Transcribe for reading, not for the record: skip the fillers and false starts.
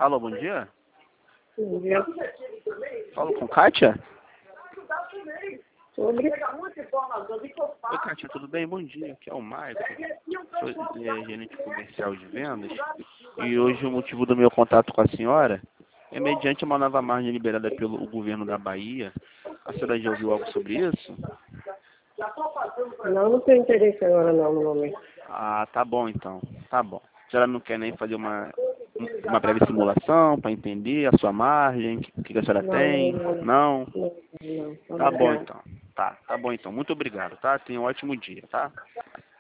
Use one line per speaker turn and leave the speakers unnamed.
Alô, bom dia.
Bom dia.
Falo com Kátia?
Sobre.
Oi, Kátia, tudo bem? Bom dia. Aqui é o Maicon. Sou gerente comercial de vendas. E hoje o motivo do meu contato com a senhora é mediante uma nova margem liberada pelo governo da Bahia. A senhora já ouviu algo sobre isso?
Não tenho interesse agora não, no momento.
Ah, tá bom então. Tá bom. A senhora não quer nem fazer uma breve simulação para entender a sua margem, o que a senhora tem? Não?
Não.
Tá bom
Obrigada.
então. Tá bom então. Muito obrigado, tá? Tenha um ótimo dia, tá?